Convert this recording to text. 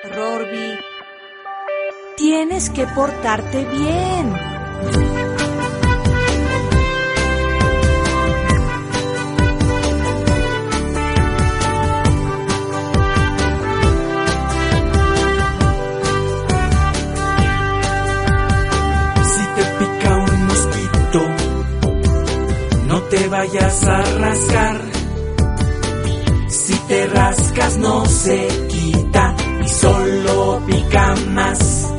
Rorby, tienes que portarte bien. Si te pica un mosquito, no te vayas a rascar. Si te rascas no se quita y solo pica más.